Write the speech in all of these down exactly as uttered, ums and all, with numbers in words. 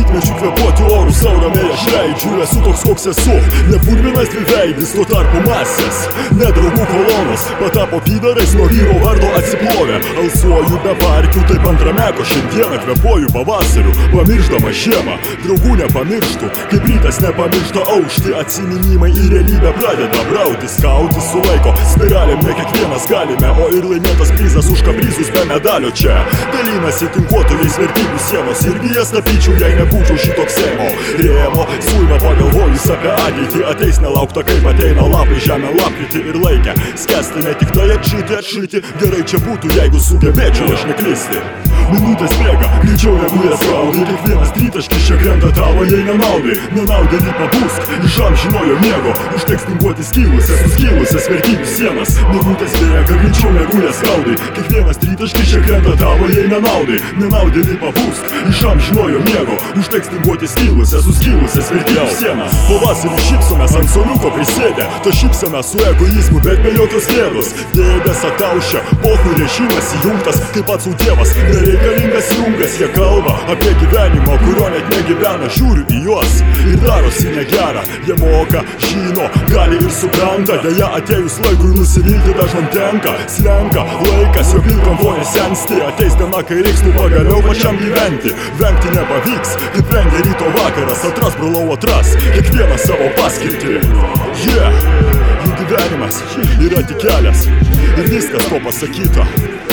Kviečiu kvėpuoti orų saurame aš leidžiu. Esu toks koks esu, ne purvinas dviveidis, tuo tarpu masės ne draugų kolonos patapo pydarais, nuo vyro vardo atsiplovė. Alsuoju be parkių, taip antrameko šiandieną kvėpuoju pavasariu, pamiršdama žiemą. Draugų nepamirštų, kaip rytas nepamiršta aušti. Atsiminimai į realybę pradeda brautis, kautis su laiko spiralėm ne kiekvienas galime, o ir laimėtas prizas už kaprizus be medalio čia dalinasi tinkuotojais vertybių sienos. Irgi jas tapyčiau, jei nebūčiau šitoks Seimo rėmo. Suima pagalvojus apie ateitį, ateis nelaukta, kaip ateina lapai žemę lapkritį ir laikę skęsti ne tik tai atšyti, atšyti. Gerai čia būtų, jeigu sugebėčiau aš neklysti. Minutės bėga, greičiau negu jas gaudai. Kiekvienas tritaškis čia krenta tavo, jei nenaudai. Nenaudėlį pabūsk, iš amžinojo miego. Užteks tinkuoti skilusias, suskilusias vertybių sienas. Minutės bėga, greičiau negu jas gaudai. Kiekvienas tritaškis čia krenta tavo, jei nenaudai. Nenaudėlį pabūsk, iš amžinojo miego. Užteks tinkuoti skilusias, suskilusias vertybių sienas. Pavasarį šypsomės ant suoliuko prisėdę. To šypsome su egoizmu, bet be jokios gėdos. Dėdės ataušia, pohų režimas įjungtas, kaip pats sau dievas. Nereikalingas jungas, jie kalba apie gyvenimą, kurio net negyvena. Žiūriu į juos ir darosi negera. Jie moka, žino, gali ir supranta. Deja, atėjus laikui nusivilti dažnam tenka. Slenka laikas, jo vilkam vonė sensti. Ateis diena, kai reiks nu pagaliau pačiam gyventi. Vengti nepavyks, kaip vengia ryto vakaras. Atras, brolau, atras kiekvieną savo paskirtį. Yeah, jų gyvenimas yra tik kelias ir viskas to pasakyta.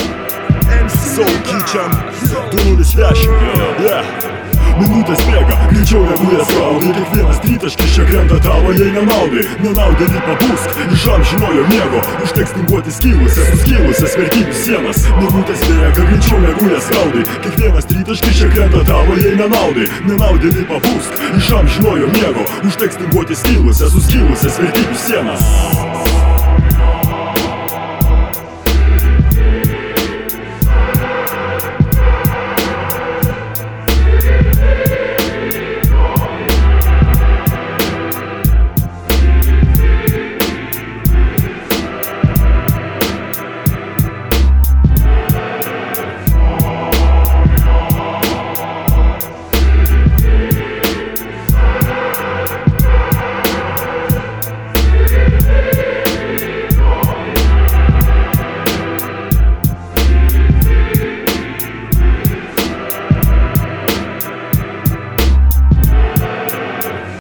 Soul Kitchen du nulis dešimt, yeah. Minutės bėga, greičiau negu jas gaudai. Kiekvienas tritaškis čia krenta tavo, jei nenaudai. Nenaudėlį pabūsk, iš amžinojo miego. Užteks tinkuoti skilusias, suskilusias vertybių sienas. Minutės bėga, greičiau negu jas gaudai. Kiekvienas tritaškis čia krenta tavo, jei nenaudai. Nenaudėlį pabūsk, iš amžinojo miego. Užteks tinkuoti skilusias, suskilusias vertybių sienas.